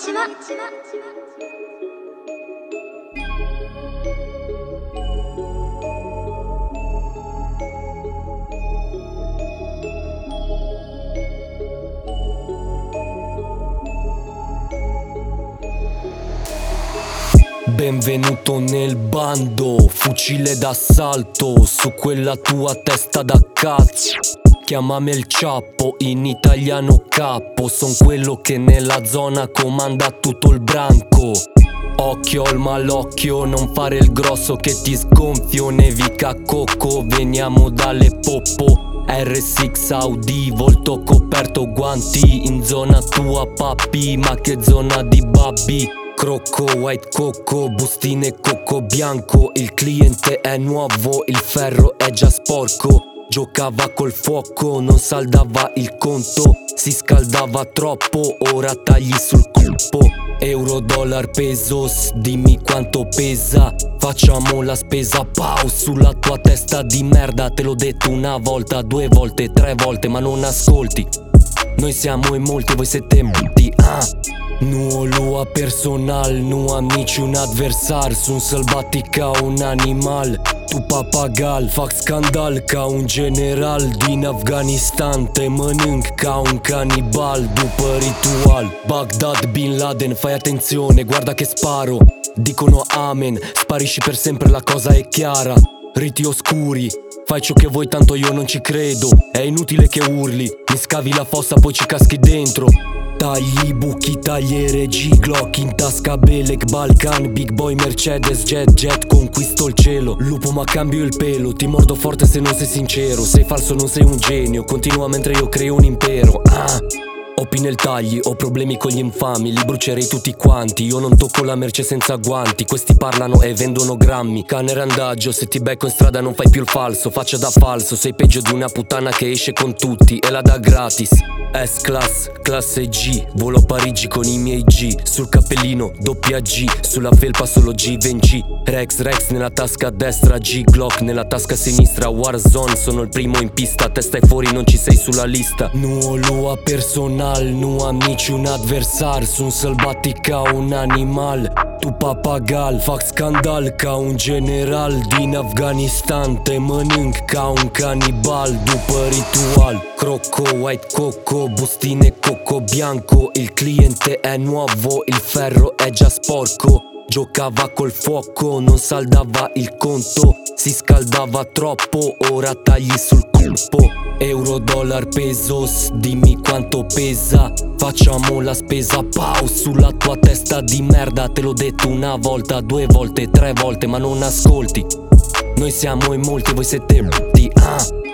Benvenuto nel bando, fucile d'assalto su quella tua testa da cazzo. Chiamami il Ciappo, in italiano capo. Son quello che nella zona comanda tutto il branco. Occhio al malocchio, non fare il grosso che ti sgonfio. Nevica Coco, veniamo dalle Poppo. R6 Audi, volto coperto guanti. In zona tua papi, ma che zona di babbi. Crocco, white coco, bustine coco bianco. Il cliente è nuovo, il ferro è già sporco. Giocava col fuoco, non saldava il conto. Si scaldava troppo, ora tagli sul colpo. Euro, dollar, pesos, dimmi quanto pesa. Facciamo la spesa, pau, sulla tua testa di merda. Te l'ho detto una volta, due volte, tre volte, ma non ascolti. Noi siamo in molti, voi siete molti, Nu lua personal, nu amici un adversar. Sunt sălbatic ca un animal, tu papagal. Fac scandal ca un general din Afganistan. Te mănânc ca un canibal după ritual. Baghdad, Bin Laden, fai attenzione, guarda che sparo. Dicono amen, sparisci per sempre, la cosa è chiara. Riti oscuri, fai ciò che vuoi tanto io non ci credo. È inutile che urli, mi scavi la fossa poi ci caschi dentro. Tagli buchi, tagliere, G-Glock in tasca, Belek, Balkan, Big Boy, Mercedes, Jet, conquisto il cielo. Lupo ma cambio il pelo, ti mordo forte se non sei sincero. Sei falso, non sei un genio, continua mentre io creo un impero. Ho pinel tagli, ho problemi con gli infami, li brucerei tutti quanti. Io non tocco la merce senza guanti, questi parlano e vendono grammi. Cane randaggio, se ti becco in strada non fai più il falso. Faccia da falso, sei peggio di una puttana che esce con tutti e la dà gratis. S-Class, classe G, volo a Parigi con i miei G. Sul cappellino, doppia G, sulla felpa solo G20. Rex nella tasca destra, G-Glock nella tasca sinistra. Warzone, sono il primo in pista, te stai fuori, non ci sei sulla lista. Nu lua personal, nu amici un adversar. Sunt sălbatic ca un animal, tu papagal. Fac scandal ca un general din Afganistan. Te mănânc ca un canibal după ritual. Crocco, white coco, bustine coco bianco. Il cliente è nuovo, il ferro è già sporco. Giocava col fuoco, non saldava il conto. Si scaldava troppo, ora tagli sul colpo. Euro, dollar, pesos, dimmi quanto pesa. Facciamo la spesa, pau, sulla tua testa di merda. Te l'ho detto una volta, due volte, tre volte, ma non ascolti. Noi siamo in molti, voi siete molti,